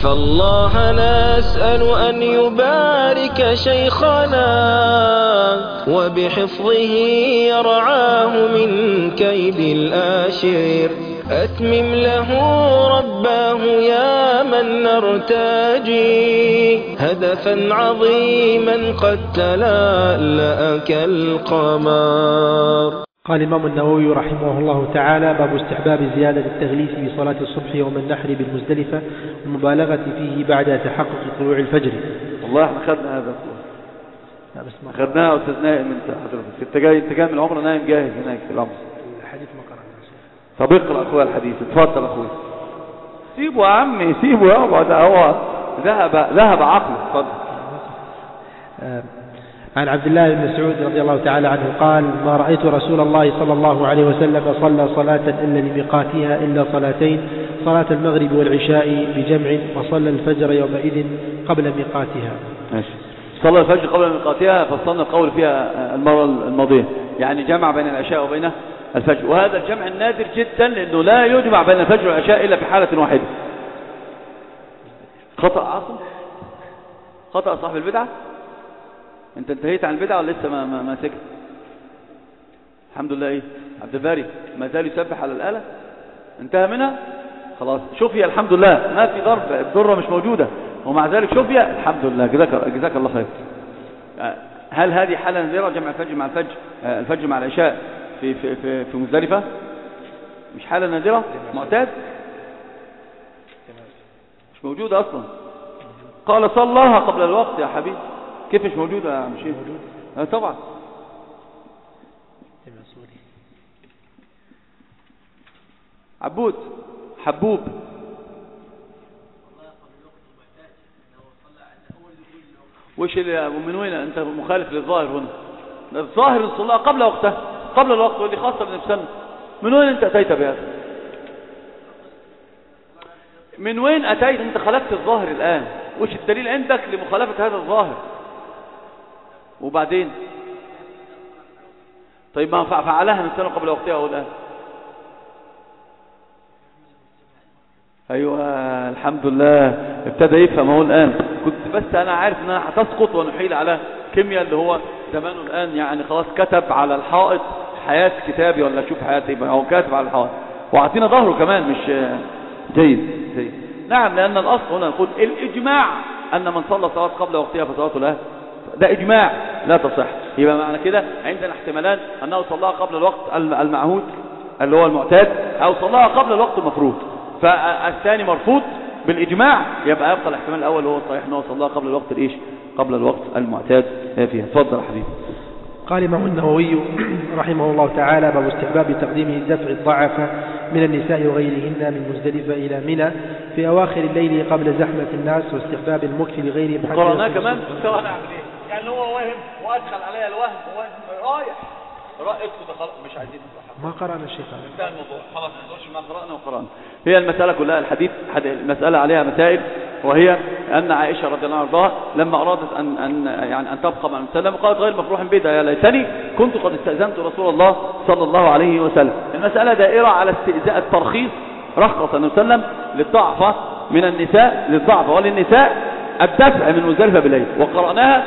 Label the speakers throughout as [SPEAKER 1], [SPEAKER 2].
[SPEAKER 1] فالله نسأل أن يبارك شيخنا وبحفظه يرعاه من كيد الآشر. أتمم له رباه يا من نرتجي هدفا عظيما قد تلألأ كالقمر.
[SPEAKER 2] قال الإمام النووي رحمه الله تعالى: باب استحباب زيادة التغليس بصلاة الصبح يوم النحر بالمزدلفة والمبالغة فيه بعد تحقق طلوع الفجر.
[SPEAKER 3] والله احنا خدنا هذا خدناه أستاذ نائم. انت حضرتك انت جاي من العمره نايم جاهز هناك في الأمر.
[SPEAKER 2] الحديث ما قرأنا.
[SPEAKER 3] طب اقرأ أخويا الحديث. اتفضل أخويا. سيبه يا عمي سيبه يقعد. هو ذهب عقله. اتفضل.
[SPEAKER 2] عن عبد الله بن مسعود رضي الله تعالى عنه قال: ما رأيت رسول الله صلى الله عليه وسلم صلى صلاة إلا لميقاتها إلا صلاتين، صلاة المغرب والعشاء بجمع، وصلى الفجر يومئذ قبل ميقاتها.
[SPEAKER 3] ماشي. صلى الفجر قبل ميقاتها فصلنا القول فيها المرة الماضية، يعني جمع بين العشاء وبين الفجر، وهذا الجمع النادر جدا لأنه لا يجمع بين الفجر والعشاء إلا في حالة واحدة. خطأ عاصم، خطأ صاحب البدعة. انت انتهيت عن البدعة ولا لسه ما سكت؟ الحمد لله. ايه عبد الباري ما زال يسبح على الآلة؟ انتهى منها خلاص. شوفي الحمد لله ما في ضرب، الضرة مش موجودة، ومع ذلك شوفي الحمد لله. جزاك الله خير. هل هذه حالة نادرة جمع الفجر مع الفجر مع العشاء في مزدلفة؟ مش حالة نادرة معتاد، مش موجودة اصلا. قال صلىها قبل الوقت يا حبيبي. كيف مش موجودة يا مشير؟ طبعا. عبود حبوب وش من وين انت مخالف للظاهر هنا؟ الظاهر الصلاة قبل وقتها قبل الوقت، واللي خاصة بنفسنا. من وين انت اتيت بهذا؟ من وين اتيت؟ انت خالفت الظاهر الان. وش الدليل عندك لمخالفة هذا الظاهر؟ وبعدين طيب ما فعلها من سنة قبل وقتها أو الآن؟ أيوة الحمد لله ابتدى يفهم هو الآن. كنت بس أنا عارف أنها هتسقط ونحيل على كيمياء اللي هو زمانه الآن، يعني خلاص كتب على الحائط حياة كتابي ولا شوف حياتي، هو كاتب على الحائط وعطينا ظهره كمان. مش جيد. نعم، لأن الأصل هنا نقول الإجماع أن من صلى صلاة قبل وقتها فصلاته له، ده إجماع لا تصح. يبقى معنى كده عندنا احتمالان: أنه صلاها قبل الوقت المعهود اللي هو المعتاد، أو صلاها قبل الوقت المفروض. فالثاني مرفوض بالإجماع، يبقى يبقى الاحتمال الأول هو الصحيح أنه صلاها قبل الوقت الإيش؟ قبل الوقت المعتاد فيها. تفضل يا حبيبي.
[SPEAKER 2] قال الإمام النووي رحمه الله تعالى: باب استحباب تقديم دفع الضعف من النساء وغيرهن من مزدلفة إلى منى في أواخر الليل قبل زحمة الناس، واستحباب المكث لغيرهم.
[SPEAKER 3] قرأناه كمان. سواء نعمل إيه؟ يعني هو وهم وأدخل عليها الوهم رايح رأيك مش عايزين
[SPEAKER 2] ما قرأنا الشيخ.
[SPEAKER 3] انتهى الموضوع خلاص. ما قرأنا وقرأنا. هي المسألة كلها الحديث المسألة عليها مسائل، وهي أن عائشة رضي الله عنها لما أرادت أن تبقى مع المسلم قالت: غير مفروح بيدها، يا ليتني كنت قد استأذنت رسول الله صلى الله عليه وسلم. المسألة دائرة على استئذان الترخيص، رخص النبي صلى الله عليه وسلم للضعفة من النساء، للضعفة وللنساء الدفع من مزدلفة بالليل، وقرأناها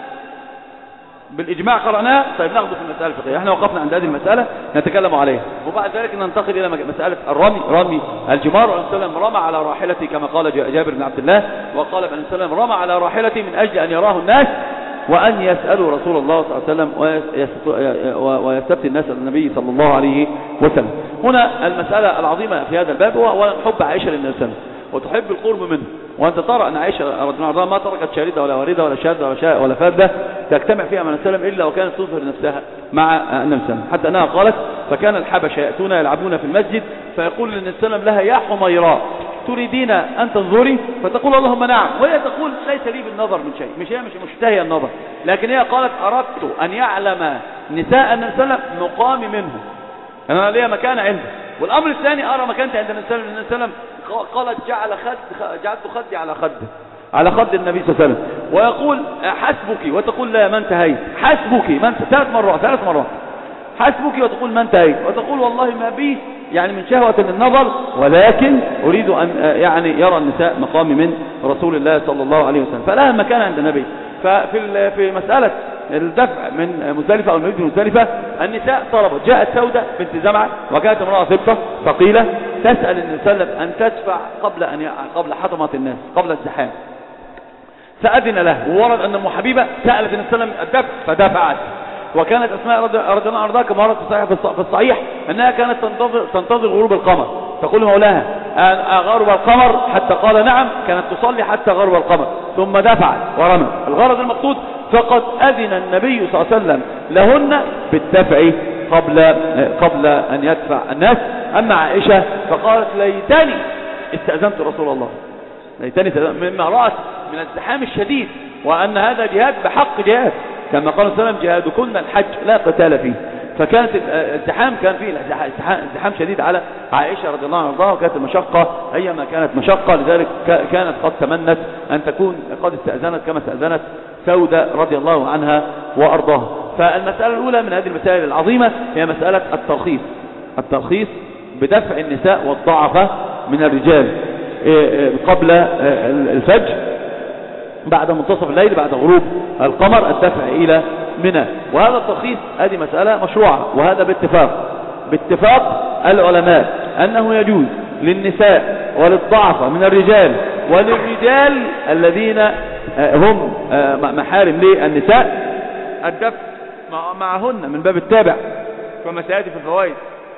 [SPEAKER 3] بالإجماع قرأناها. طيب ناخذ في المسألة الفقهية. احنا وقفنا عند هذه المسألة نتكلم عليها، وبعد ذلك ننتقل إلى مسألة رمي الجمار. والنبي صلى الله عليه وسلم رمى على راحلته كما قال جابر بن عبد الله، وقال النبي صلى الله عليه وسلم رمى على راحلته من أجل أن يراه الناس وأن يسألوا رسول الله صلى الله عليه وسلم ويستفتي الناس النبي صلى الله عليه وسلم. هنا المسألة العظيمة في هذا الباب هو حب عائشة للنبي صلى الله عليه وسلم وتحب القرب منه. وأنت ترى أن عائشة رضي الله عنها ما تركت شاردة ولا واردة ولا شاذة ولا فاذة تجتمع فيها مع النبي صلى الله عليه وسلم إلا وكانت تظهر نفسها مع النبي صلى الله عليه وسلم، حتى أنها قالت: فكان الحبشة يأتون يلعبون في المسجد فيقول للنبي صلى الله عليه وسلم لها: يا حميراء تريدين أن تنظري؟ فتقول: اللهم نعم. وهي تقول: ليس لي بالنظر من شيء. هي مش مشتهية النظر، لكن هي قالت: أردت أن يعلم نساء النبي صلى الله عليه وسلم مقامي منه، أنا ليا مكان عنده. والأمر الثاني أرى مكانتي عند النبي صلى الله عليه وسلم. قالت: جعلت خدي على خد النبي صلى الله عليه وسلم، ويقول: حسبك، وتقول: لا ما انتهيت. حسبك ثلاث مرات حسبك، وتقول: ما انتهيت، وتقول: والله ما بي يعني من شهوة للنظر، ولكن أريد أن يعني يرى النساء مقامي من رسول الله صلى الله عليه وسلم، فلها مكان عند النبي. في مسألة الدفع من مزدلفة أو المبيت من مزدلفة، النساء طلبت، جاءت سودة بنت زمعة وكانت امرأة ثبتة ثقيلة تسأل النبي صلى الله عليه وسلم أن تدفع قبل حطمة الناس، قبل الزحام، فأذن له. وورد أن أم حبيبة سألت النبي صلى الله عليه وسلم الدفع فدفعت. وكانت أسماء رضي الله عنها كما ورد في الصحيح أنها كانت تنتظر غروب القمر، تقول لمولاها غرب القمر حتى قال نعم، كانت تصلي حتى غرب القمر ثم دفعت ورمت. الغرض المقصود فقد أذن النبي صلى الله عليه وسلم لهن بالدفع قبل أن يدفع الناس. أما عائشة فقالت ليتني استأذنت رسول الله، ليتني مما رأت من الزحام الشديد، وأن هذا جهاد بحق جهاد، كما قال صلى الله عليه وسلم جهادكن الحج لا قتال فيه. فكانت الزحام كان فيه الزحام شديد على عائشة رضي الله عنها، وكانت المشقة أيما كانت مشقة، لذلك كانت قد تمنت أن تكون قد استأذنت كما استأذنت سودة رضي الله عنها وأرضاها. فالمسألة الأولى من هذه المسائل العظيمة هي مسألة الترخيص بدفع النساء والضعفة من الرجال قبل الفجر بعد منتصف الليل بعد غروب القمر، الدفع إلى منى. وهذا الترخيص هذه مسألة مشروعة، وهذا باتفاق العلماء أنه يجوز للنساء وللضعفة من الرجال وللرجال الذين هم محارم للنساء الدفع معهن من باب التابع، كما سيأتي في الفوائد،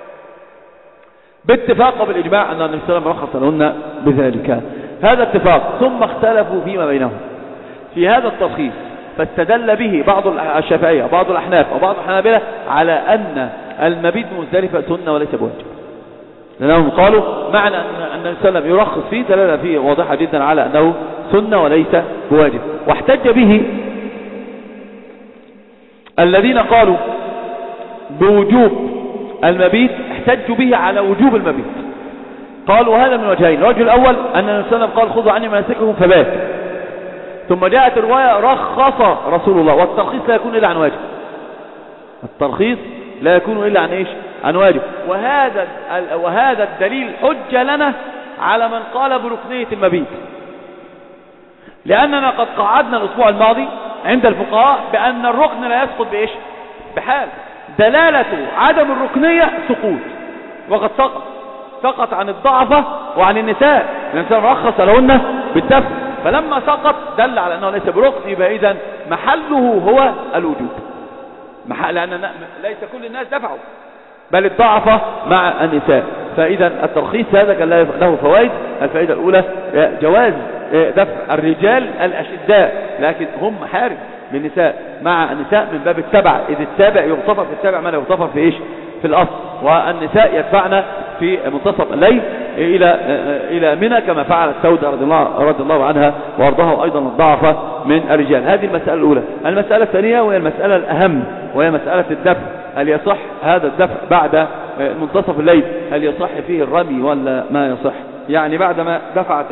[SPEAKER 3] باتفاق بالإجماع أن النبي صلى الله عليه وسلم رخص لهن بذلك. هذا اتفاق. ثم اختلفوا فيما بينهم في هذا الترخيص، فاستدل به بعض الشافعية وبعض الأحناف وبعض الحنابلة على أن المبيت بمزدلفة سنة وليس بواجب، لأنهم قالوا معنى أن النبي صلى الله عليه وسلم يرخص فيه دلالة فيه واضحة جدا على أنه سنة وليس بواجب. واحتج به الذين قالوا بوجوب المبيت، احتجوا به على وجوب المبيت. قالوا هذا من وجهين: الوجه الأول أن النبي صلى الله عليه وسلم قال خذوا عني مناسككم فبات، ثم جاءت الرواية رخص رسول الله، والترخيص لا يكون إلا عن واجب، الترخيص لا يكون إلا عن إيش؟ عن واجب. وهذا الدليل حجة لنا على من قال بركنية المبيت، لأننا قد قعدنا الأسبوع الماضي عند الفقهاء بأن الركن لا يسقط بإيش؟ بحال. دلالة عدم الركنية سقوط، وقد سقط عن الضعفة وعن النساء، الإنسان رخص لهن بالدفع، فلما سقط دل على أنه ليس بركن، يبقى إذن محله هو الوجوب، لأن ليس كل الناس دفعوا بل الضعفة مع النساء. فإذا الترخيص هذا كان له فوائد. الفائدة الأولى جواز دفع الرجال الأشداء، لكن هم محارم للنساء مع النساء من باب التبع، إذ التابع يغتفر في التابع ما لا يغتفر في إيش؟ في الأصل. والنساء يدفعن في منتصف الليل إلى منى كما فعلت سودة رضي الله عنها وارضاها، أيضا الضعفة من الرجال. هذه المسألة الأولى. المسألة الثانية وهي المسألة الأهم، وهي مسألة الدفع. هل يصح هذا الدفع بعد منتصف الليل؟ هل يصح فيه الرمي ولا ما يصح؟ يعني بعدما دفعت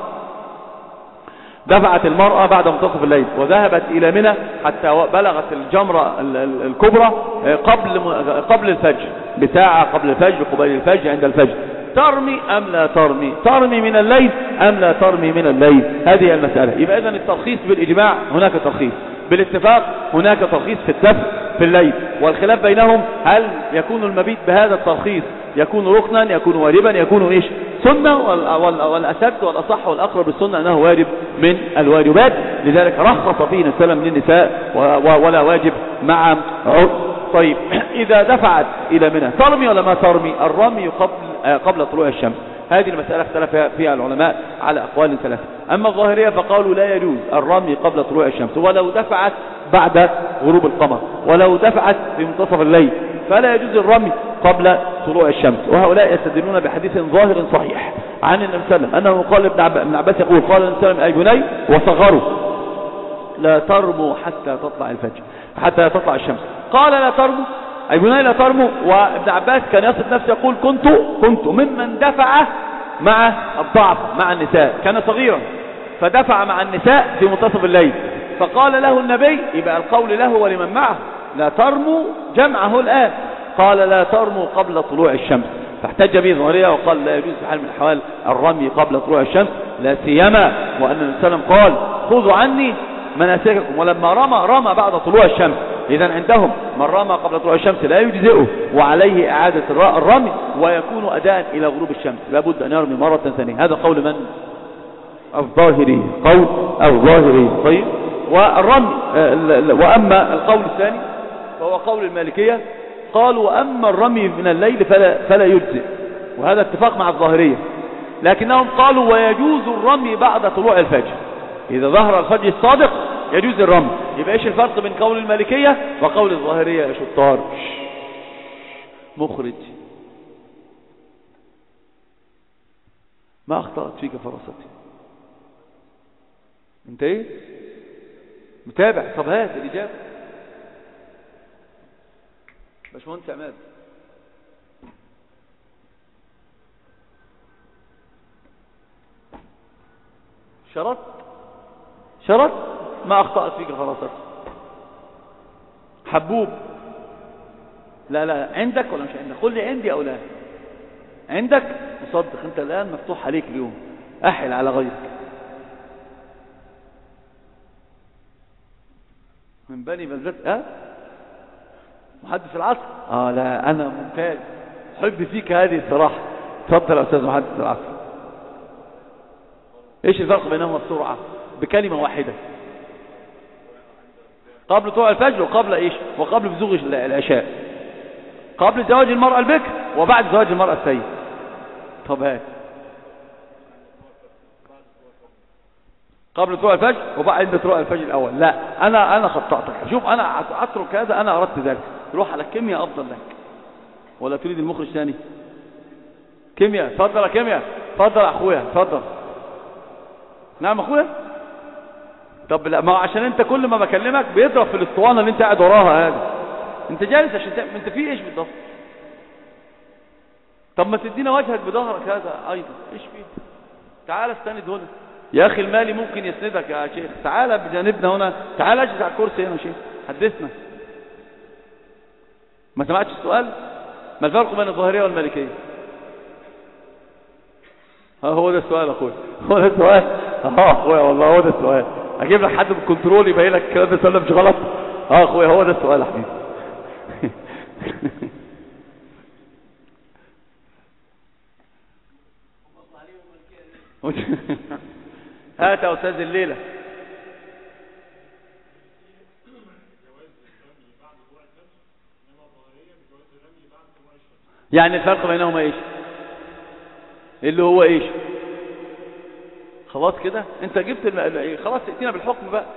[SPEAKER 3] المرأة بعد منتصف الليل وذهبت إلى منى حتى بلغت الجمرة الكبرى قبل الفجر بساعة، قبل الفجر، قبيل الفجر، عند الفجر، ترمي أم لا ترمي؟ ترمي من الليل أم لا ترمي من الليل؟ هذه المسألة. يبقى إذن الترخيص بالإجماع هناك ترخيص، بالاتفاق هناك ترخيص في الدفع في الليل، والخلاف بينهم هل يكون المبيت بهذا الترخيص يكون ركنا، يكون واجبا، يكون إيش؟ سنة. والأسد والأصح والأقرب السنة أنه واجب من الواجبات، لذلك رخص فيه نسلم للنساء ولا واجب مع عرض. طيب إذا دفعت إلى منى ترمي ولا ما ترمي؟ الرمي قبل طلوع الشمس. هذه المسألة اختلف فيها العلماء على أقوال ثلاثة. أما الظاهرية فقالوا لا يجوز الرمي قبل طلوع الشمس، ولو دفعت بعد غروب القمر، ولو دفعت في منتصف الليل فلا يجوز الرمي قبل طلوع الشمس. وهؤلاء يستدلون بحديث ظاهر صحيح عن النبي صلى الله عليه وسلم أنه قال ابن عباس يقول قال النبي صلى الله عليه وسلم: أي بني وصغروا لا ترموا حتى تطلع الفجر، حتى تطلع الشمس. قال لا ترموا، أي بني لا ترموا. وابن عباس كان يصف نفسه يقول كنت ممن دفع مع الضعف مع النساء، كان صغيرا فدفع مع النساء في منتصف الليل، فقال له النبي، يبقى القول له ولمن معه: لا ترموا، جمعه الآن، قال لا ترموا قبل طلوع الشمس. فاحتج به الظاهرية وقال لا يجوز في حال من الأحوال الرمي قبل طلوع الشمس، لا سيما وأن النبي صلى الله عليه وسلم قال خذوا عني مناسككم، ولما رمى بعد طلوع الشمس. إذن عندهم من رمى قبل طلوع الشمس لا يجزئه وعليه إعادة الرمي ويكون أداء إلى غروب الشمس، لابد أن يرمي مرة ثانية. هذا قول من؟ الظاهري، قول الظاهري. طيب، والرمي وأما القول الثاني فهو قول المالكية، قالوا وأما الرمي من الليل فلا يجزئ، وهذا اتفاق مع الظاهرية، لكنهم قالوا ويجوز الرمي بعد طلوع الفجر، إذا ظهر الفجر الصادق يجوز الرمي. يبقى ايش الفرق بين قول المالكية وقول الظاهرية يا شطار؟ مخرج، ما أخطأت فيك فراستي، انت ايه متابع؟ طب هات الإجابة باشمهندس عماد. شرط ما أخطأت فيك فراستي. حبوب، لا عندك ولا مش عندك؟ قل لي عندي أو لا. عندك مصدق، انت الآن مفتوح عليك اليوم، أحل على غيرك. من بني بلدت محدث العصر. لا أنا ممتاز، حب فيك هذه الصراحة. تفضل يا أستاذ محدث العصر. ايش الفرق بينهما بسرعة بكلمة واحدة؟ قبل طلوع الفجر وقبل ايش؟ وقبل بزوغ العشاء، قبل زواج المرأة البكر وبعد زواج المرأة السيد. طب هات قبل طلوع الفجر وبعد طلوع الفجر الأول. لا أنا خطأتك. شوف أنا أترك هذا، أنا أردت ذلك. روح على الكيمياء أفضل لك، ولا تريد المخرج ثاني؟ كيمياء، تفضل يا كيمياء، تفضل يا أخويا، تفضل. نعم أخويا. طب لا، ما عشان أنت كل ما بكلمك بيضرب في الاسطوانة اللي أنت قاعد وراها هذه. أنت جالس عشان أنت في إيش بالضبط؟ طب ما تدينا وجهك بظهرك هذا أيضا، إيش فيه؟ تعال استند هنا يا أخي، المالي ممكن يسندك يا شيخ. تعال بجانبنا هنا، تعال اجلس على الكرسي هنا يا شيخ، حدثنا. ما سمعتش السؤال؟ ما الفرق بين الظاهرية والمالكية؟ هو ده السؤال أخويا، هو ده السؤال. أخويا والله هو ده السؤال. أجيب لك حد بالكنترول يبين لك الكلام ده سؤال مش غلط؟ أخويا هو ده السؤال يا حبيبي. هات يا أستاذ الليلة. يعني الفرق بينهما ايش؟ اللي هو ايش؟ خلاص كده انت جبت خلاص ائتنا بالحكم بقى.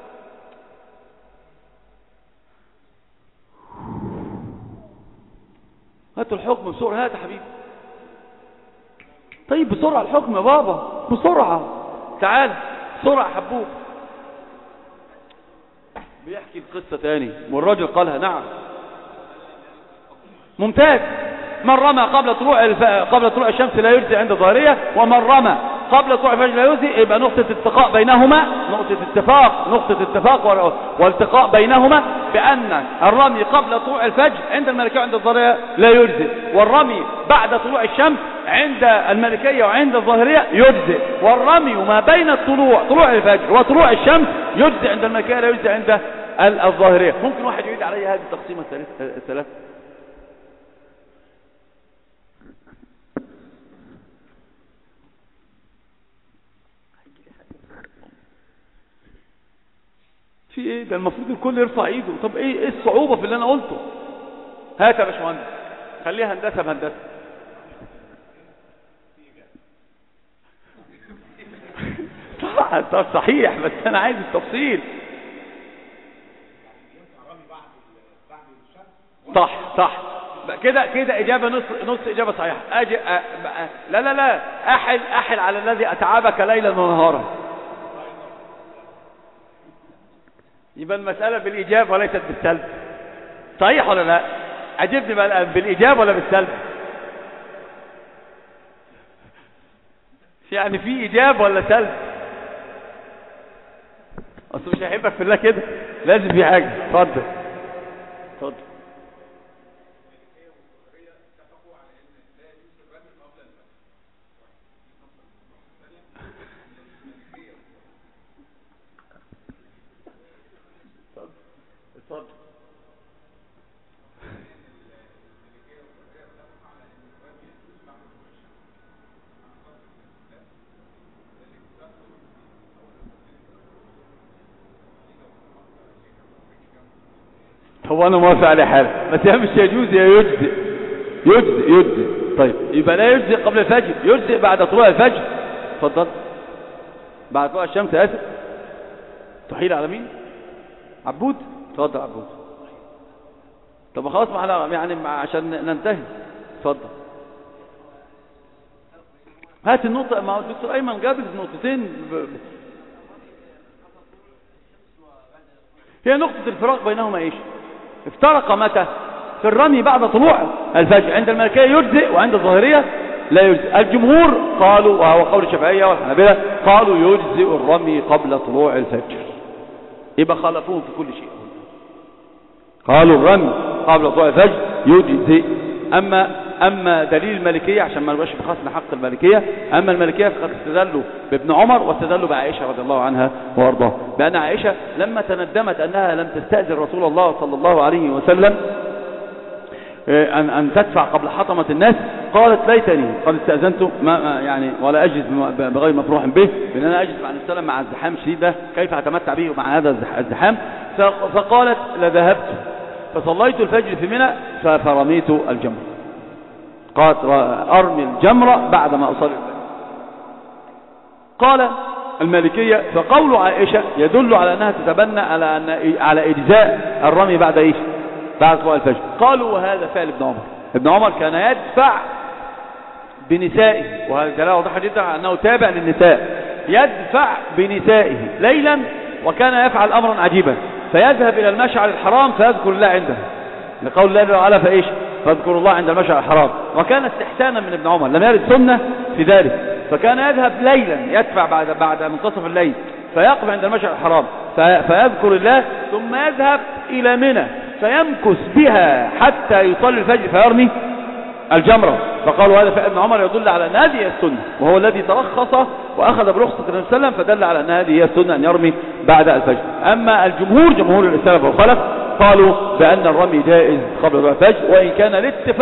[SPEAKER 3] هات الحكم بسرعة، هات يا حبيبي. طيب بسرعة الحكم يا بابا، بسرعة. تعال بسرعة حبوب. بيحكي القصة تاني والراجل قالها. نعم ممتاز. من رمى قبل طلوع الشمس لا يجزي عند الظاهرية، ومن رمى قبل طلوع الفجر لا يجزي. يبقى نقطة اتفاق بينهما، نقطة اتفاق والتقاء بينهما بأن الرمي قبل طلوع الفجر عند المالكية وعند الظاهرية لا يجزي، والرمي بعد طلوع الشمس عند المالكية وعند الظاهرية يجزي، والرمي ما بين طلوع الفجر وطلوع الشمس يجزي عند المالكية لا يجزي عند الظاهرية. ممكن واحد يعيد علي هذه التقسيمة الثلاثة؟ في ايه ده؟ المفروض الكل يرفع ايده. طب ايه الصعوبة في اللي انا قلته؟ هات يا باشمهندس، خليها هندسة بهندسة. طب صحيح، بس انا عايز التفصيل. صح كده اجابة نص اجابة صحيحة. لا احل على الذي اتعبك ليلا ونهارا. يبقى المسألة بالإيجاب وليست بالسلب. صحيح ولا لا؟ عجبني بقى الآن، بالإيجاب ولا بالسلب؟ يعني في إيجاب ولا سلب؟ أصل مش هيحبك في الله كده، لازم في حاجة. اتفضل. هو انا موافق على حاله، بس هي مش يجوز، يا يجزئ. طيب يبقى لا يجزئ قبل الفجر، يجزئ بعد طلوع الفجر. اتفضل. بعد طلوع الشمس. اسف. تحيل على مين؟ عبود. اتفضل عبود. طب خلاص، ما احنا يعني عشان ننتهي. اتفضل. هات النقطة. ما هو الدكتور ايمن جاب نقطتين. هي نقطة الفراق بينهما ايش؟ افترق متى؟ في الرمي بعد طلوع الفجر. عند المالكية يجزئ، وعند الظاهرية لا يجزئ. الجمهور قالوا، وهو قول الشافعية والحنابلة، قالوا يجزئ الرمي قبل طلوع الفجر. يبقى خالفوهم في كل شيء. قالوا الرمي قبل طلوع الفجر يجزئ. أما دليل المالكية، عشان ما نبقاش بخصم حق المالكية، أما المالكية فقد استدلوا بابن عمر واستدلوا بعائشة رضي الله عنها وارضاها، بأن عائشة لما تندمت أنها لم تستأذن رسول الله صلى الله عليه وسلم أن تدفع قبل حطمة الناس، قالت ليتني قد استأذنت يعني ولا أجلس بغير مفروح به، لأن أنا أجلس مع النبي صلى الله عليه وسلم مع الزحام الشديد ده، كيف أتمتع به مع هذا الزحام؟ فقالت لذهبت فصليت الفجر في منى فرميت الجمر. قالت أرمي الجمرة بعد ما أصلي الفجر. قال المالكية فقول عائشة يدل على أنها تتبنى على إجزاء الرمي بعد إيش؟ بعد طلوع الفجر. قالوا وهذا فعل ابن عمر. ابن عمر كان يدفع بنسائه، وهذا دلالة واضحة جدا على أنه تابع للنساء، يدفع بنسائه ليلا، وكان يفعل أمرا عجيبا، فيذهب إلى المشعر الحرام فيذكر الله عنده، لقول الله تعالى فإيش؟ فاذكروا الله عند المشعر الحرام. وكان استحسانا من ابن عمر، لم يرد سنة في ذلك، فكان يذهب ليلا يدفع بعد منتصف الليل، فيقف عند المشعر الحرام فيذكر الله، ثم يذهب إلى منى فيمكث بها حتى يصلي الفجر فيرمي الجمرة. فقالوا هذا فعل ابن عمر يدل على أن هذه هي السنة، وهو الذي ترخص وأخذ برخصة النبي صلى الله عليه وسلم، فدل على أن هذه هي السنة أن يرمي بعد الفجر. أما الجمهور، جمهور السلف والخلف، قالوا بأن الرمي جائز قبل طلوع الفجر، وإن كان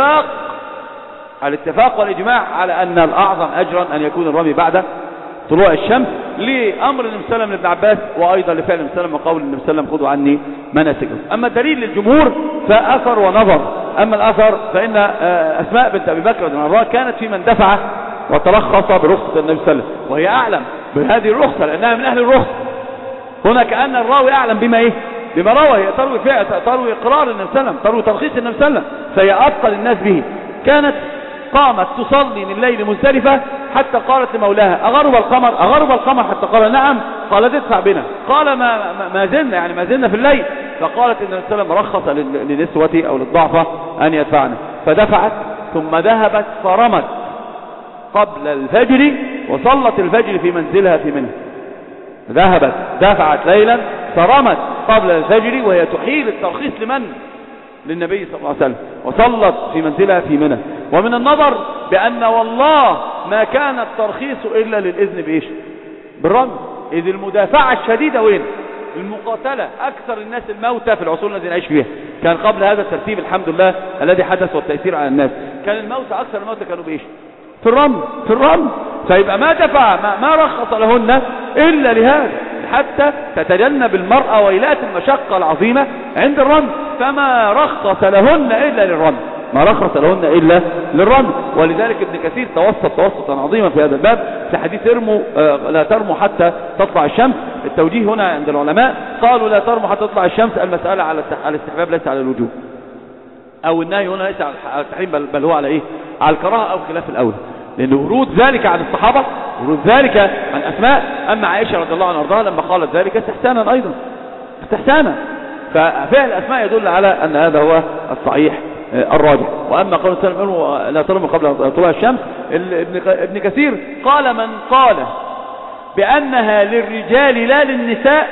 [SPEAKER 3] الاتفاق والإجماع على أن الأعظم أجرا أن يكون الرمي بعد طلوع الشمس، لأمر النبي صلى الله عليه وسلم لابن عباس، وأيضا لفعل النبي صلى الله عليه وسلم وقول النبي صلى الله عليه وسلم خذوا عني مناسككم. أما الدليل للجمهور فأثر ونظر. أما الأثر فإن أسماء بنت أبي بكر رضي الله عنها كانت في من دفع وترخص برخصة النبي صلى الله عليه وسلم، وهي أعلم بهذه الرخصة لأنها من أهل الرخصة. هنا كأن الراوي أعلم بما إيه؟ بما روى، تروي إقرار النبي صلى الله عليه وسلم، تروي ترخيص النبي صلى الله عليه وسلم، فهي أتقن الناس به. كانت قامت تصلي من الليل مزدلفة حتى قالت لمولاها أغرب القمر حتى قال نعم. قالت ادفع بنا. قال ما زلنا في الليل. فقالت إن النبي صلى الله عليه وسلم رخص لنسوتي أو للضعفة أن يدفعنا، فدفعت ثم ذهبت فرمت قبل الفجر وصلت الفجر في منزلها في منى. دفعت ليلا فرمت قبل الفجر، وهي تحيل الترخيص للنبي صلى الله عليه وسلم، وصلت في منزلها في منى. ومن النظر بأن والله ما كان الترخيص إلا للإذن بإيش؟ بالرمي. إذ المدافعة الشديدة وين؟ المقاتلة. أكثر الناس الموتى في العصور التي نعيش فيها كان قبل هذا الترتيب الحمد لله الذي حدث والتأثير على الناس، كان الموتى أكثر الموتى كانوا بإيش؟ في الرمي. فيبقى ما دفع ما رخص لهن إلا لهذا، حتى تتجنب المرأة ويلات المشقة العظيمة عند الرمي، فما رخص لهن إلا للرمي. ولذلك ابن كثير توسطا عظيما في هذا الباب في حديث لا ترموا حتى تطلع الشمس. التوجيه هنا عند العلماء قالوا لا ترموا حتى تطلع الشمس، المسألة على الاستحباب ليس على الوجوب، أو النهي هنا ليس على التحريم، بل هو على إيه؟ على الكراهة أو خلاف الأولى، لأن ورود ذلك عن الصحابة، ورود ذلك عن أسماء. أما عائشة رضي الله عنها وارضاها لما قالت ذلك استحسانا أيضا، ففعل أسماء يدل على أن هذا هو الصحيح الراجح. وأما قول السلام لا ترموا قبل طلوع الشمس، ابن كثير قال من قال بأنها للرجال لا للنساء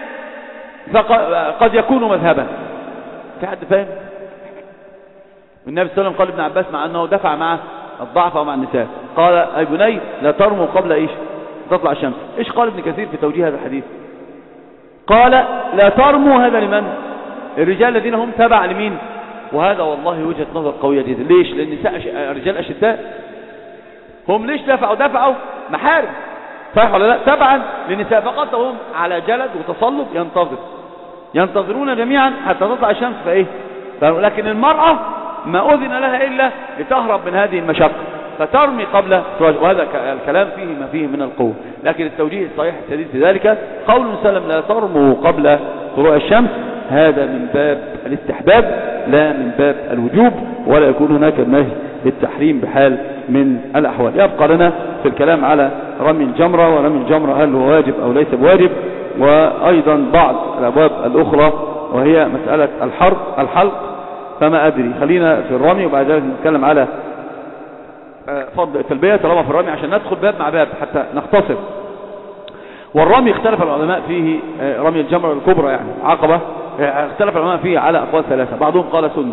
[SPEAKER 3] فقد يكون مذهبا. في حد فاهم؟ النبي صلى الله عليه وسلم قال ابن عباس مع أنه دفع مع الضعف ومع النساء، قال أي بني لا ترموا قبل إيش؟ تطلع الشمس. إيش قال ابن كثير في توجيه هذا الحديث؟ قال لا ترموا هذا لمن؟ الرجال الذين هم تبع لمين؟ وهذا والله وجهة نظر قوية جدا. ليش؟ لأن النساء الرجال أشداء. هم ليش دفعوا محارم، صحيح ولا لا؟ تبعا للنساء فقط، هم على جلد وتصلب ينتظرون جميعا حتى تطلع الشمس فايه، لكن المرأة ما أذن لها إلا لتهرب من هذه المشقة فترمي قبل وهذا الكلام فيه ما فيه من القوة. لكن التوجيه الصحيح السديد في ذلك قول سلم لا ترموا قبل طلوع الشمس، هذا من باب الاستحباب لا من باب الوجوب، ولا يكون هناك نهي للتحريم بحال من الأحوال. يبقى لنا في الكلام على رمي الجمرة، ورمي الجمرة هل هو واجب أو ليس بواجب، وأيضا بعض الأبواب الأخرى وهي مسألة الحلق. فما أدري، خلينا في الرمي وبعد ذلك نتكلم على فضل التلبية طالما في الرمي عشان ندخل باب مع باب حتى نختصر. والرمي اختلف العلماء فيه، رمي الجمرة الكبرى يعني عقبة، اختلف العلماء فيه على أقوال ثلاثة. بعضهم قال سنة،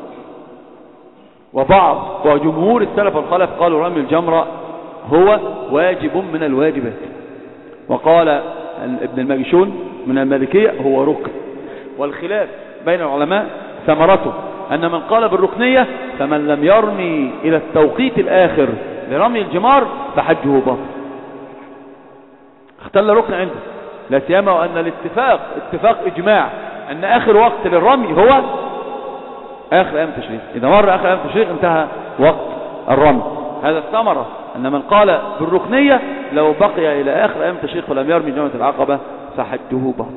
[SPEAKER 3] وجمهور السلف والخلف قالوا رمي الجمرة هو واجب من الواجبات. وقال ابن الماجشون من المالكية هو ركن. والخلاف بين العلماء ثمرته أن من قال بالركنية فمن لم يرمي إلى التوقيت الآخر لرمي الجمار فحجه باطل، اختل ركن عنده، لا سيما وأن الاتفاق اتفاق إجماع أن آخر وقت للرمي هو آخر أيام التشريق. إذا مر آخر أيام التشريق انتهى وقت الرمي. هذا الثمرة أن من قال بالركنية لو بقي إلى آخر أيام التشريق ولم يرمي جمرة العقبة فحجه باطل.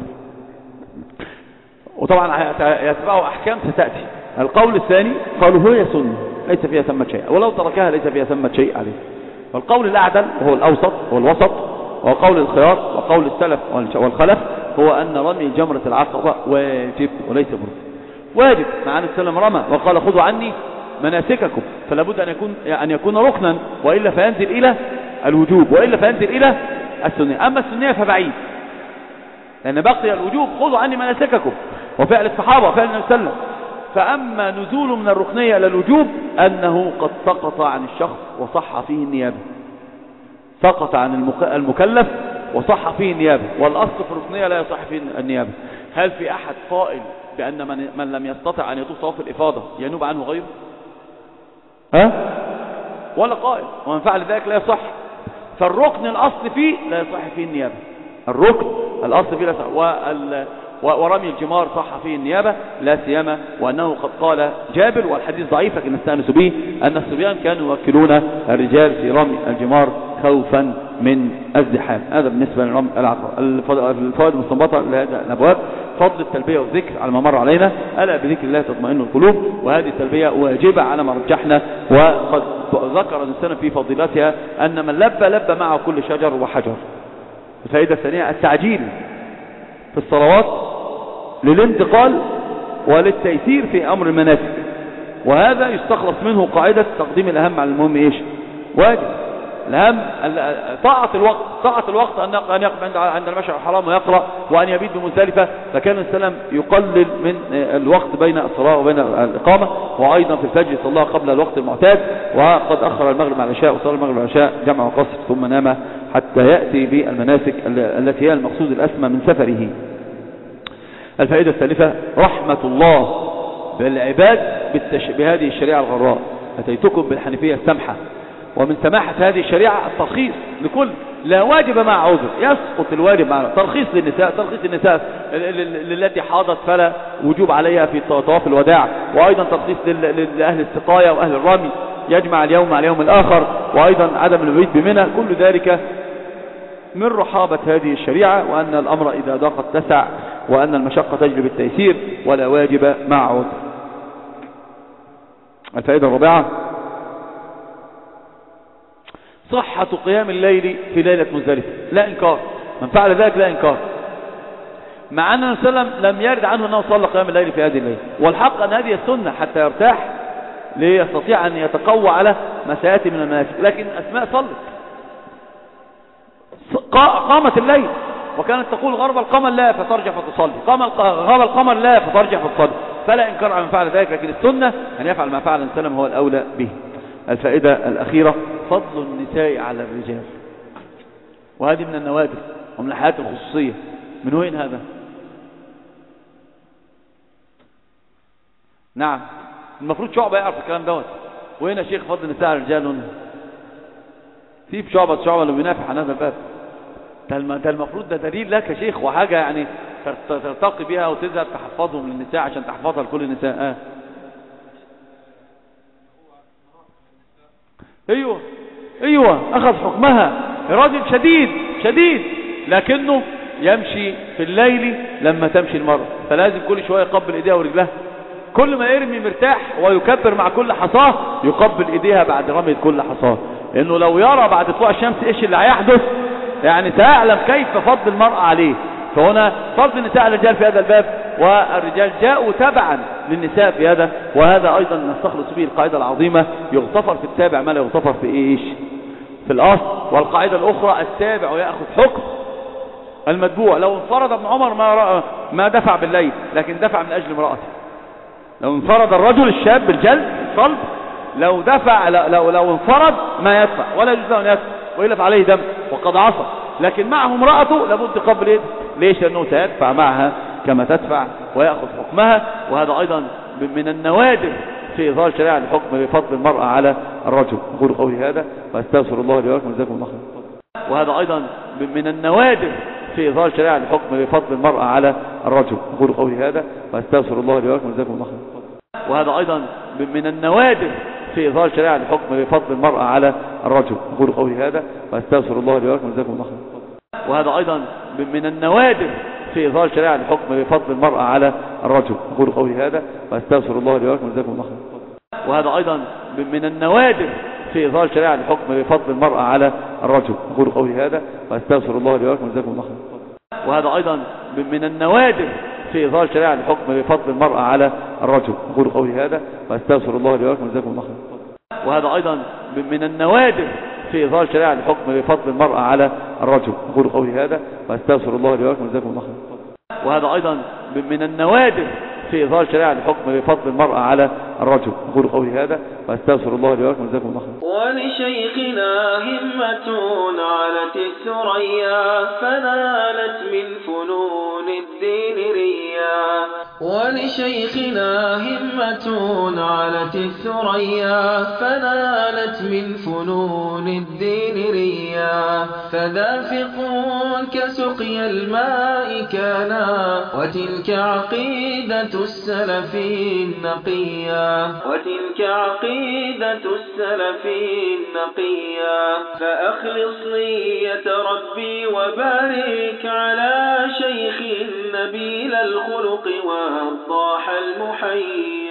[SPEAKER 3] وطبعا يتبعه أحكام ستأتي. القول الثاني قالوا هي سنة ليس فيها ثمة شيء، ولو تركها ليس فيها ثمة شيء عليه. والقول الأعدل وهو الأوسط والوسط وقول الخيار وقول السلف والخلف هو أن رمي جمرة العقبة واجب وليس بركن. واجب مع أن السلام رمى وقال خذوا عني مناسككم، فلا بد أن يكون ركنا، وإلا فينزل إلى الوجوب، وإلا فينزل إلى السنة. أما السنية فبعيد، لأن بقي الوجوب خذوا عني مناسككم وفعل الصحابة وفعل النبي صلى الله عليه وسلم. فأما نزول من الركنية إلى الوجوب أنه قد سقط عن الشخص وصح فيه النيابة، سقط عن المكلف وصح فيه النيابة. والأصل في الركنية لا يصح فيه النيابة. هل في أحد قائل بأن من لم يستطع أن يطوف طواف الإفاضة ينوب عنه غيره؟ ولا قائل. ومن فعل ذلك لا يصح. فالركن الأصل فيه لا يصح فيه النيابة، الركن الأصل فيه لا يصح. ورمي الجمار صح فيه النيابة، لا سيما وأنه قد قال جابر والحديث ضعيف لكن نستأنس به أن الصبيان كانوا يوكلون الرجال في رمي الجمار خوفا من الزحام. هذا بالنسبة لرمي العقبة. الفوائد المستنبطة لهذا الأبواب: فضل التلبية والذكر على ما مر علينا، ألا بذكر الله تطمئن القلوب، وهذه التلبية واجبة على ما رجحنا. وقد ذكر الإنسان في فضيلتها أن من لبى معه كل شجر وحجر. الفائدة الثانية التعجيل في الصلوات للانتقال وللتيسير في أمر المناسك، وهذا يستخلص منه قاعدة تقديم الأهم على المهم. إيش واجب الأهم؟ طاعة الوقت أن يقف عند المشعر الحرام ويقرأ، وأن يبيت بمزدلفة. فكان السلام يقلل من الوقت بين الصلاة وبين الإقامة. وأيضا في الفجر صلى قبل الوقت المعتاد، وقد أخر المغرب مع العشاء وصلى المغرب والعشاء جمع وقصر، ثم نام حتى يأتي بالمناسك التي هي المقصود الأسمى من سفره. الفائدة الثالثة رحمة الله بالعباد بهذه الشريعة الغراء. أتيتكم بالحنيفية السمحة، ومن سماحة هذه الشريعة الترخيص لكل لا واجب مع عذر، يسقط الواجب مع ترخيص للنساء التي حاضت فلا وجوب عليها في طواف الوداع، وأيضا ترخيص لأهل السقاية وأهل الرمي يجمع اليوم مع اليوم الآخر، وأيضا عدم المبيت بمنى. كل ذلك من رحابة هذه الشريعة، وأن الأمر إذا ضاق اتسع، وأن المشقة تجلب التيسير، ولا واجب مع عذر. الفائدة الرابعة صحة قيام الليل في ليلة مزدلفة، لا إنكار. من فعل ذلك لا إنكار، مع أن النبي صلى الله عليه وسلم لم يرد عنه أنه صلى قيام الليل في هذه الليلة. والحق أن هذه السنة حتى يرتاح ليستطيع أن يتقوى على ما سيأتي من المناسك. لكن أسماء صلت، قامت الليل، وكانت تقول غرب القمر لا فترجع فتصلي، غرب القمر لا فترجع فتصلي، فلا إنكار على من فعل ذلك. لكن السنة أن يفعل ما فعل النبي هو الأولى به. الفائدة الأخيرة فضل النساء على الرجال، وهذه من النوادر ومن الحياة الخصوصية. من وين هذا؟ نعم، المفروض شعبة يعرف الكلام دوت. وين يا شيخ فضل النساء على الرجال؟ هنا في شعبة اللي بينافح عن هذا الباب. ده المفروض ده دليل لك يا شيخ، وحاجة يعني ترتقي بها وتذهب تحفظهم للنساء عشان تحفظها لكل النساء. ايوه اخذ حكمها. راجل شديد لكنه يمشي في الليل لما تمشي المرأة، فلازم كل شوية يقبل ايديها ورجلها. كل ما يرمي مرتاح ويكبر مع كل حصاه يقبل ايديها بعد رمي كل حصاه، لانه لو يرى بعد طلوع الشمس ايش اللي هيحدث يعني سيعلم كيف فضل المرأة عليه. فهنا فضل النساء الرجال في هذا الباب، والرجال جاءوا تبعا للنساء في هذا. وهذا ايضا نستخلص به القاعدة العظيمة: يغتفر في التابع ما لا يغتفر في ايش في الاصل. والقاعدة الاخرى: التابع يأخذ حكم المتبوع. لو انفرد ابن عمر ما دفع بالليل، لكن دفع من اجل امرأته. لو انفرد الرجل الشاب بالجلد الصلب، لو دفع لو انفرد ما يدفع ولا يجوز له ان يدفع، وإلا فعليه دم وقد عصى. لكن معه امرأته لابد قبل ايه؟ ليش؟ لانه سيدفع معها كما تدفع ويأخذ حكمها. وهذا ايضا من النوادر في إظهار شريعة الحكم بفضل المرأة على الرجل. أقول قولي هذا وأستغفر الله لي ولكم، جزاكم الله خيرا. وهذا أيضا من النوادر في إظهار شريعة الحكم بفضل المرأة على الرجل. أقول قولي هذا وأستغفر الله لي ولكم، جزاكم الله خيرا. وهذا أيضا من النوادر في إظهار شريعة الحكم بفضل المرأة على الرجل. أقول قولي هذا وأستغفر الله لي ولكم، جزاكم الله خيرا. وهذا أيضا من النوادر في إظهار شريعة الحكم بفضل المرأة على الرجل. أقول قولي هذا وأستغفر الله لي ولكم، جزاكم الله خيرا. وهذا أيضا من النوادر في إظهار شريعة الحكم بفضل المرأة على الرجل. أقول قولي هذا وأستغفر الله لي ولكم، جزاكم الله خيرا. وهذا أيضا من النوادر في إظهار شريعة الحكم بفضل المرأة على الرجل. أقول قولي هذا وأستغفر الله لي ولكم، جزاكم الله خيرا. وهذا أيضا من النوادر في إظهار شريعة الحكم بفضل المرأة على الرجل. أقول قولي هذا وأستغفر الله لي ولكم، جزاكم الله خيرا. وهذا أيضا من النوادر في إظهار شريعة الحكم بفضل المرأة على الرجل. أقول قولي هذا وأستغفر الله لي ولكم، جزاكم الله خيرا.
[SPEAKER 1] ولشيخنا همة علت الثريا فنالت من فنون الدين ريا. ولشيخنا همة علت الثريا فنالت من فنون الدين ريا. فدافق كسقي الماء كانا وتلك عقيدة السلف النقيا. وتلك عقيدة السلف النقيا. فأخلص نية ربي وبارك على شيخ نبيل الخلق وضاح المحيا.